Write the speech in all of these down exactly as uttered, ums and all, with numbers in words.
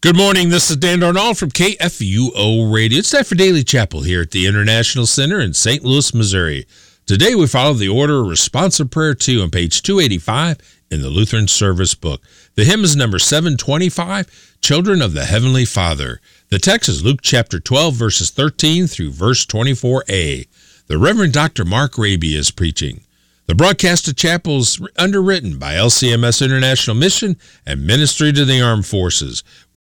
Good morning, this is Dan Darnall from K F U O Radio. It's time for Daily Chapel here at the International Center in Saint Louis, Missouri. Today we follow the order of responsive prayer two on page two eighty-five in the Lutheran Service Book. The hymn is number seven twenty-five, Children of the Heavenly Father. The text is Luke chapter twelve, verses thirteen through verse twenty-four a. The Reverend Doctor Mark Raby is preaching. The broadcast of chapel is underwritten by L C M S International Mission and Ministry to the Armed Forces.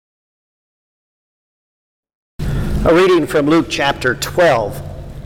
A reading from Luke chapter twelve.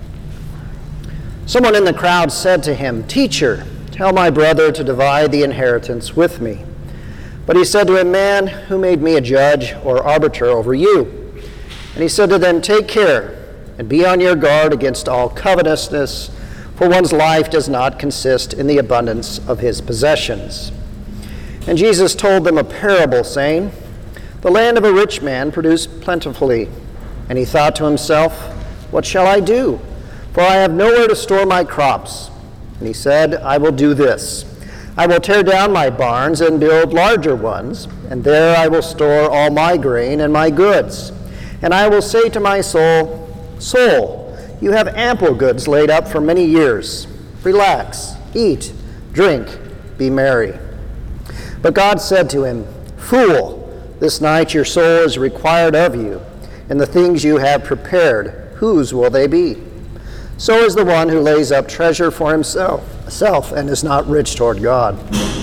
Someone in the crowd said to him, "Teacher, tell my brother to divide the inheritance with me." But he said to him, "Man, who made me a judge or arbiter over you?" And he said to them, "Take care and be on your guard against all covetousness, for one's life does not consist in the abundance of his possessions." And Jesus told them a parable, saying, "The land of a rich man produced plentifully. And he thought to himself, 'What shall I do? For I have nowhere to store my crops.' And he said, 'I will do this. I will tear down my barns and build larger ones, and there I will store all my grain and my goods. And I will say to my soul, Soul, you have ample goods laid up for many years. Relax, eat, drink, be merry.' But God said to him, 'Fool, this night your soul is required of you, and the things you have prepared, whose will they be? So is the one who lays up treasure for himself self, and is not rich toward God.'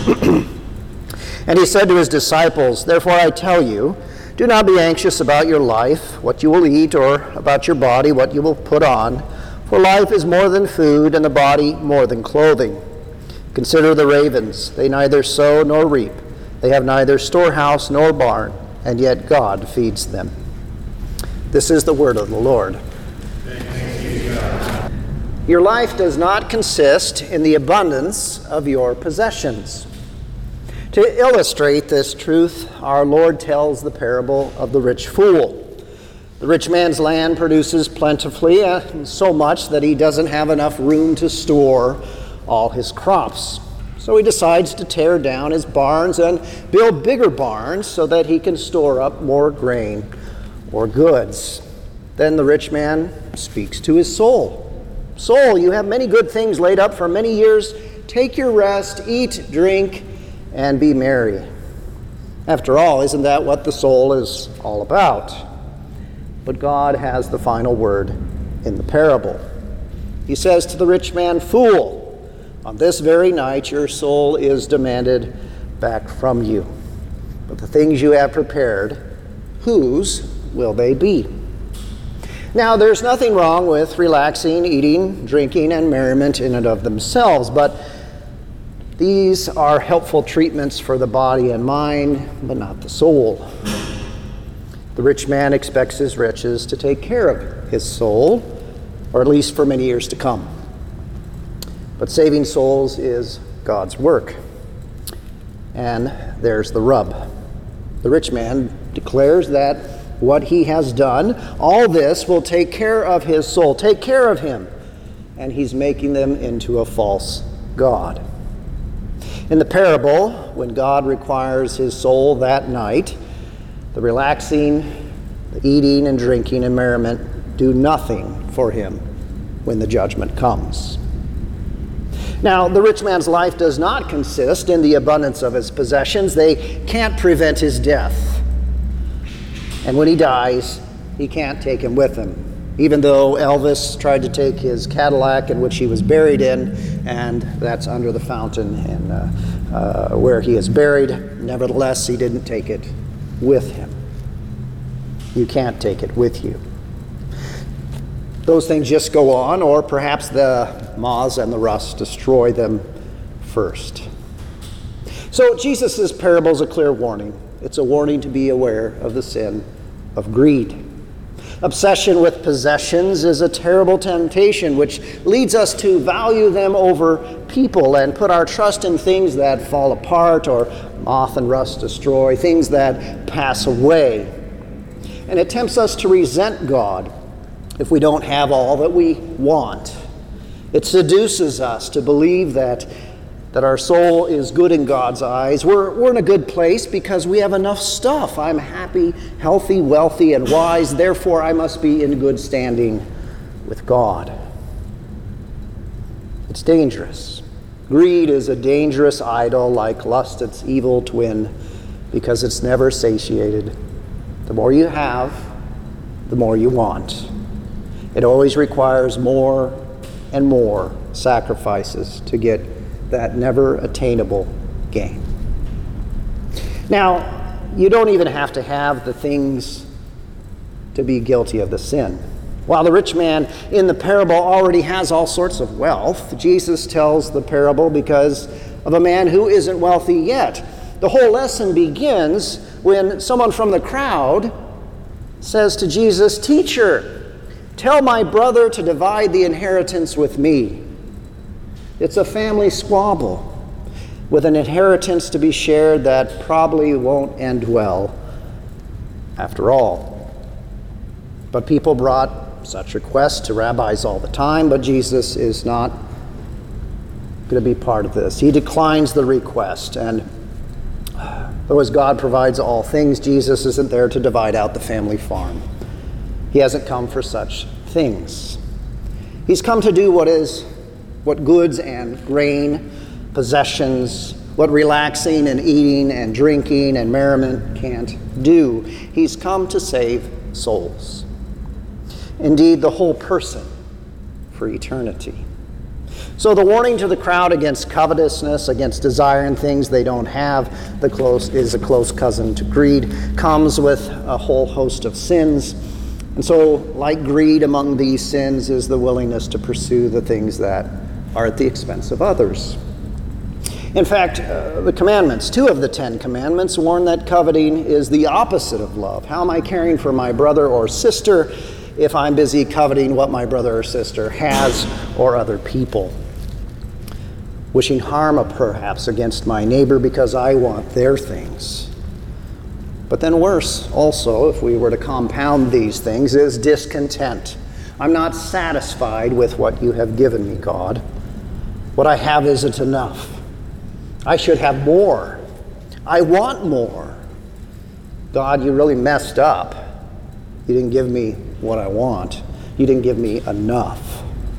And he said to his disciples, 'Therefore I tell you, do not be anxious about your life, what you will eat, or about your body, what you will put on. For life is more than food, and the body more than clothing. Consider the ravens. They neither sow nor reap. They have neither storehouse nor barn, and yet God feeds them.'" This is the word of the Lord. Thanks be to God. Your life does not consist in the abundance of your possessions. To illustrate this truth, our Lord tells the parable of the rich fool. The rich man's land produces plentifully, and so much that he doesn't have enough room to store all his crops. So he decides to tear down his barns and build bigger barns so that he can store up more grain or goods. Then the rich man speaks to his soul. "Soul, you have many good things laid up for many years. Take your rest, eat, drink, and be merry." After all, isn't that what the soul is all about? But God has the final word in the parable. He says to the rich man, "Fool, on this very night your soul is demanded back from you. But the things you have prepared, whose will they be?" Now, there's nothing wrong with relaxing, eating, drinking, and merriment in and of themselves, but these are helpful treatments for the body and mind, but not the soul. The rich man expects his riches to take care of his soul, or at least for many years to come. But saving souls is God's work. And there's the rub. The rich man declares that what he has done, all this will take care of his soul, take care of him, and he's making them into a false god. In the parable, when God requires his soul that night, the relaxing, the eating and drinking and merriment do nothing for him when the judgment comes. Now, the rich man's life does not consist in the abundance of his possessions. They can't prevent his death. And when he dies, he can't take him with him. Even though Elvis tried to take his Cadillac in which he was buried in, and that's under the fountain and uh, uh, where he is buried, nevertheless, he didn't take it with him. You can't take it with you. Those things just go on, or perhaps the moths and the rust destroy them first. So Jesus' parable is a clear warning. It's a warning to be aware of the sin of greed. Obsession with possessions is a terrible temptation which leads us to value them over people and put our trust in things that fall apart or moth and rust destroy, things that pass away. And it tempts us to resent God if we don't have all that we want. It seduces us to believe that that our soul is good in God's eyes. We're, we're in a good place because we have enough stuff. I'm happy, healthy, wealthy, and wise. Therefore, I must be in good standing with God. It's dangerous. Greed is a dangerous idol, like lust, its evil twin, because it's never satiated. The more you have, the more you want. It always requires more and more sacrifices to get that never attainable gain. Now, you don't even have to have the things to be guilty of the sin. While the rich man in the parable already has all sorts of wealth, Jesus tells the parable because of a man who isn't wealthy yet. The whole lesson begins when someone from the crowd says to Jesus, "Teacher, tell my brother to divide the inheritance with me." It's a family squabble with an inheritance to be shared that probably won't end well after all. But people brought such requests to rabbis all the time, but Jesus is not going to be part of this. He declines the request, and though as God provides all things, Jesus isn't there to divide out the family farm. He hasn't come for such things. He's come to do what is what goods and grain, possessions, what relaxing and eating and drinking and merriment can't do. He's come to save souls. Indeed, the whole person for eternity. So the warning to the crowd against covetousness, against desiring things they don't have, the close is a close cousin to greed, comes with a whole host of sins. And so, like greed among these sins is the willingness to pursue the things that are at the expense of others. In fact, uh, the commandments, two of the Ten Commandments, warn that coveting is the opposite of love. How am I caring for my brother or sister if I'm busy coveting what my brother or sister has or other people? Wishing harm perhaps against my neighbor because I want their things. But then worse also, if we were to compound these things, is discontent. I'm not satisfied with what you have given me, God. What I have isn't enough. I should have more. I want more. God, you really messed up. You didn't give me what I want. You didn't give me enough.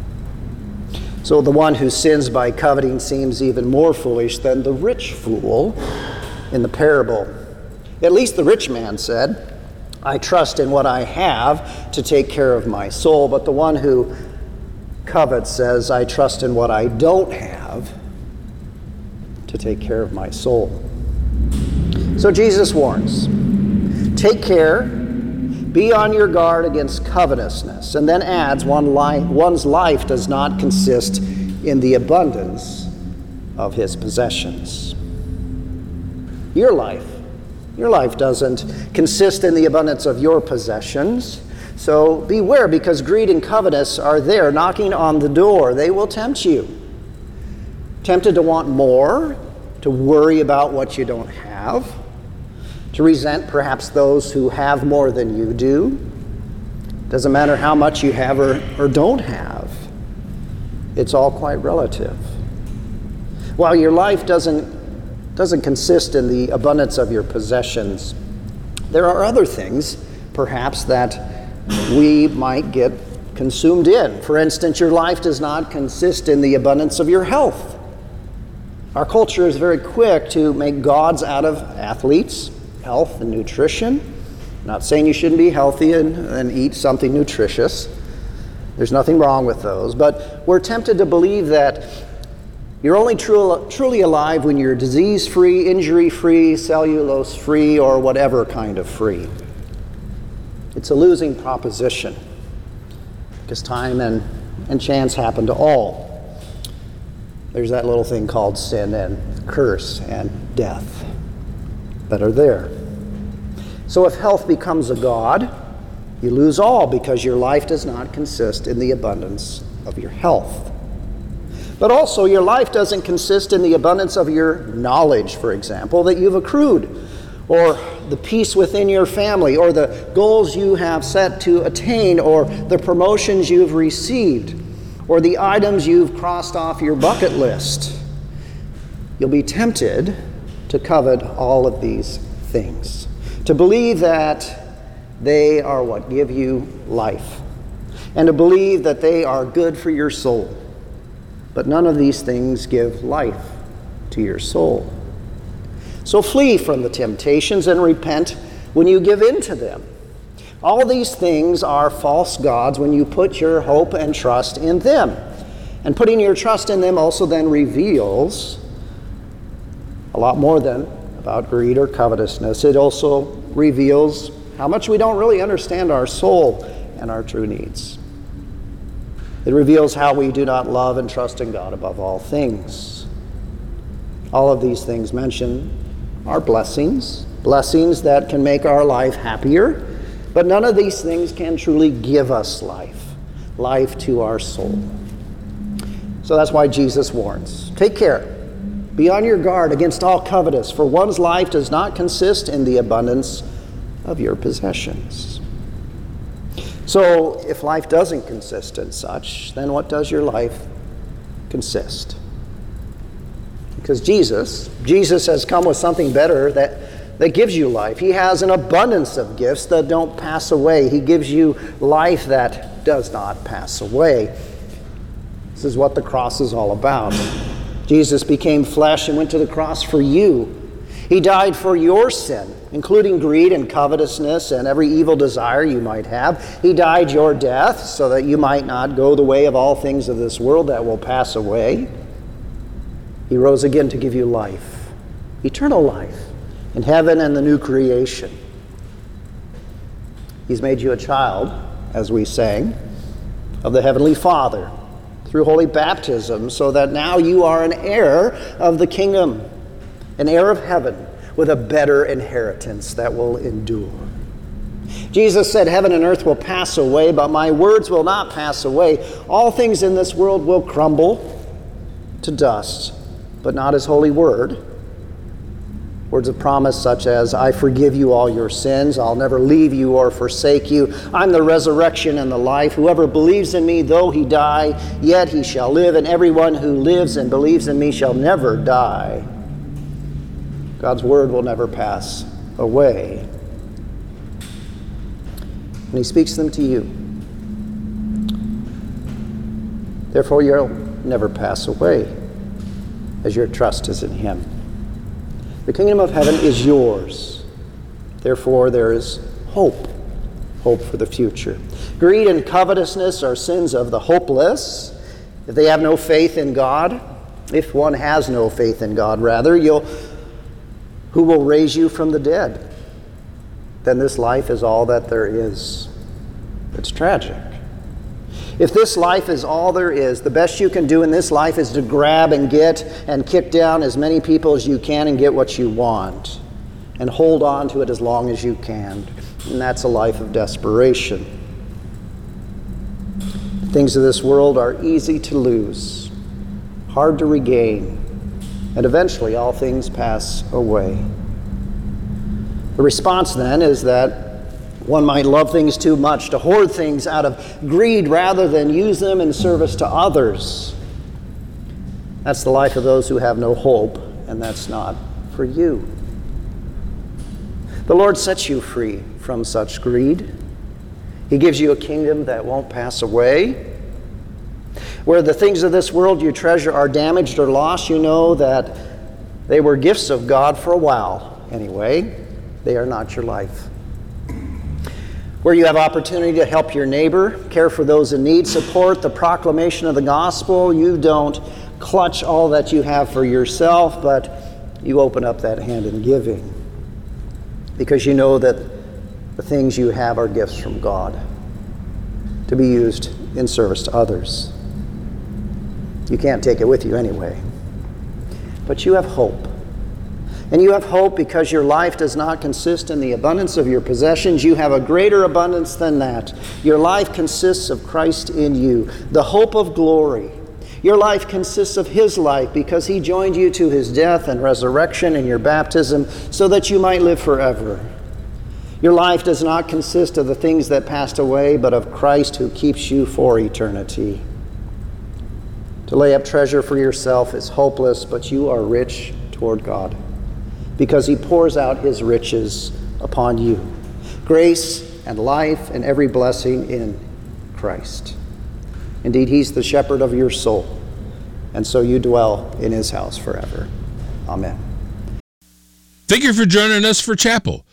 So the one who sins by coveting seems even more foolish than the rich fool in the parable. At least the rich man said, "I trust in what I have to take care of my soul." But the one who covets says, "I trust in what I don't have to take care of my soul." So Jesus warns, take care, be on your guard against covetousness, and then adds, One life, one's life does not consist in the abundance of his possessions. Your life, your life doesn't consist in the abundance of your possessions. So beware, because greed and covetous are there knocking on the door. They will tempt you. Tempted to want more, to worry about what you don't have, to resent perhaps those who have more than you do. Doesn't matter how much you have or, or don't have. It's all quite relative. While your life doesn't, doesn't consist in the abundance of your possessions, there are other things, perhaps, that we might get consumed in. For instance, your life does not consist in the abundance of your health. Our culture is very quick to make gods out of athletes, health, and nutrition. I'm not saying you shouldn't be healthy and, and eat something nutritious. There's nothing wrong with those. But we're tempted to believe that you're only true, truly alive when you're disease-free, injury-free, cellulose-free, or whatever kind of free. It's a losing proposition because time and, and chance happen to all. There's that little thing called sin and curse and death that are there. So if health becomes a god, you lose all because your life does not consist in the abundance of your health. But also your life doesn't consist in the abundance of your knowledge, for example, that you've accrued, or the peace within your family, or the goals you have set to attain, or the promotions you've received, or the items you've crossed off your bucket list. you'll be tempted to covet all of these things, to believe that they are what give you life, and to believe that they are good for your soul. But none of these things give life to your soul. So flee from the temptations and repent when you give in to them. All these things are false gods when you put your hope and trust in them. And putting your trust in them also then reveals a lot more than about greed or covetousness. It also reveals how much we don't really understand our soul and our true needs. It reveals how we do not love and trust in God above all things. All of these things mentioned are blessings, blessings that can make our life happier, but none of these things can truly give us life, life to our soul. So that's why Jesus warns, take care, be on your guard against all covetous, for one's life does not consist in the abundance of your possessions. So if life doesn't consist in such, then what does your life consist? Because Jesus, Jesus has come with something better that, that gives you life. He has an abundance of gifts that don't pass away. He gives you life that does not pass away. This is what the cross is all about. Jesus became flesh and went to the cross for you. He died for your sin, including greed and covetousness and every evil desire you might have. He died your death so that you might not go the way of all things of this world that will pass away. He rose again to give you life, eternal life, in heaven and the new creation. He's made you a child, as we sang, of the Heavenly Father through holy baptism, so that now you are an heir of the kingdom, an heir of heaven with a better inheritance that will endure. Jesus said, heaven and earth will pass away, but my words will not pass away. All things in this world will crumble to dust, but not his holy word. Words of promise such as, I forgive you all your sins, I'll never leave you or forsake you, I'm the resurrection and the life. Whoever believes in me, though he die, yet he shall live, and everyone who lives and believes in me shall never die. God's word will never pass away. And he speaks them to you. Therefore, you'll never pass away, as your trust is in him. The kingdom of heaven is yours. Therefore, there is hope, hope for the future. Greed and covetousness are sins of the hopeless. If they have no faith in God, if one has no faith in God, rather, you'll, who will raise you from the dead? Then this life is all that there is. It's tragic. If this life is all there is, the best you can do in this life is to grab and get and kick down as many people as you can and get what you want, and hold on to it as long as you can. And that's a life of desperation. Things of this world are easy to lose, hard to regain, and eventually all things pass away. The response then is that one might love things too much, to hoard things out of greed rather than use them in service to others. That's the life of those who have no hope, and that's not for you. The Lord sets you free from such greed. He gives you a kingdom that won't pass away. Where the things of this world you treasure are damaged or lost, you know that they were gifts of God for a while anyway. They are not your life. Where you have opportunity to help your neighbor, care for those in need, support the proclamation of the gospel, you don't clutch all that you have for yourself, but you open up that hand in giving, because you know that the things you have are gifts from God to be used in service to others. You can't take it with you anyway, but you have hope. And you have hope because your life does not consist in the abundance of your possessions. You have a greater abundance than that. Your life consists of Christ in you, the hope of glory. Your life consists of his life because he joined you to his death and resurrection in your baptism so that you might live forever. Your life does not consist of the things that passed away, but of Christ who keeps you for eternity. To lay up treasure for yourself is hopeless, but you are rich toward God, because he pours out his riches upon you, grace and life and every blessing in Christ. Indeed, he's the shepherd of your soul, and so you dwell in his house forever. Amen. Thank you for joining us for chapel.